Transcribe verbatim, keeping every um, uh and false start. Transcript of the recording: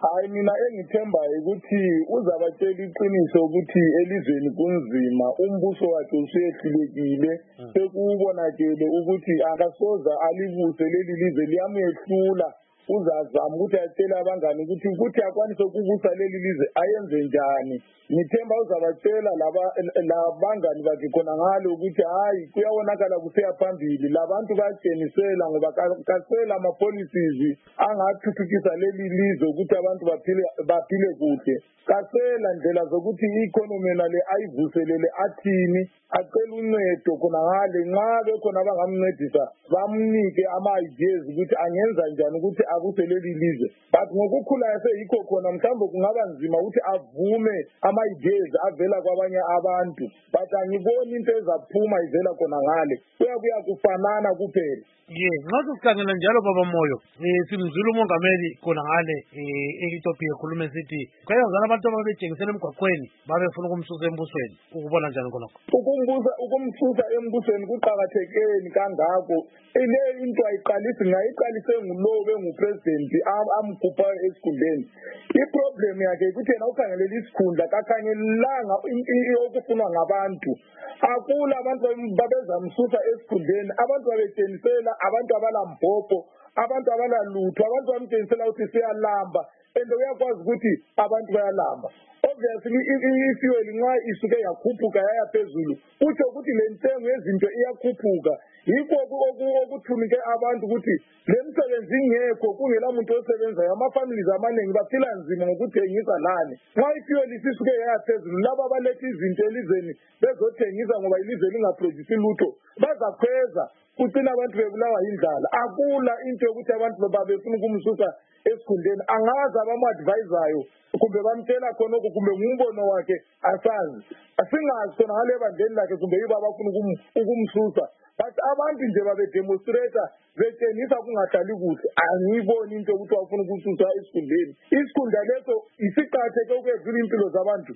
Hayi mina engithembayo ukuthi uzabatshela iqiniso ukuthi elizweni kunzima, umbuso wakhe usehlulekile, sekubonakele ukuthi akasoza alibuse leli lizwe liyamehlula. Uzazama ukuthi atshele abangani ukuthi ukuthi akwanise ukubusa leli lizwe ayenze njani. Ngithemba uzabatshela laba labangani bakhe khona ngalo ukuthi hayi kuyabonakala kuseya phambili, labantu bayatshenisela ngoba kasela ama policies angathuthukisa leli lizwe ukuthi abantu baphile baphile kuhle. Kasela ndlela zokuthi i-economy nale ayivuselele athini, acela uncedo khona ngale nxa bekhona abangamncedisa bamnike ama-ideas ukuthi angenza njani ukuthi abuse leli lizwe. But ngokukhula yikho khona mhlawumbe kungaba nzima ukuthi avume ama-ideas avela kwabanye abantu, but angiboni into ezaphuma ivela khona ngale, kuyabuya kufanana kuphela. Ye, nxa sikhangela njalo baba Moyo, eh simzulu umongameli khona ngale eh eTopia ekhulume sithi kwayazana abantu ababetshengisela emgwaqweni babefuna ukumsusa embusweni, ukubona njani khonokho? Ukumbusa ukumsusa embusweni kuqhakathekeni kangako. Ile into ayiqalisi ngayiqalise ngulobe ngupresident amkhupha esikhundleni. Iproblem yakhe ukuthi yena ukhangelela isikhundla kakhangelanga okufunwa ngabantu. Akula abantu babezamsusa esikhundleni, abantu babetshenisela abantu abalambhopho, abantu abalalutho, abantu bamtshenisela ukuthi siyalamba, and uyakwazi ukuthi abantu bayalamba. Obviously i-fuel nxa isuke yakhuphuka yaya phezulu, kutsho ukuthi le ntengo yezinto iyakhuphuka. Yikho okuthunike abantu ukuthi le msebenzi ingekho, kungela muntu osebenzayo, ama-families amaningi baphila nzima ngokuthengisa lani. Nxa i-fuel isisuke yaya phezulu, laba abaletha izinto elizweni bezothengisa ngoba ilizwe lingaproduce lutho bazakhweza, kucina abantu bebulawa yindlala. Akula into yokuthi abantu babefuna ukumsusa esikhundleni, angazi abamu-advisayo kumbe bamtshela khonokho kumbe ngumbono wakhe asazi. Asingazi khona ngale bandleni lakhe kumbe yibo abafuna ukumsusa, but abantu nje babedemonstrata betshengisa kungahlali kuhle. Angiyiboni into yokuthi wafuna ukumsusa esikhundleni. Isikhundla leso isiqakatheke ukwedlula impilo zabantu.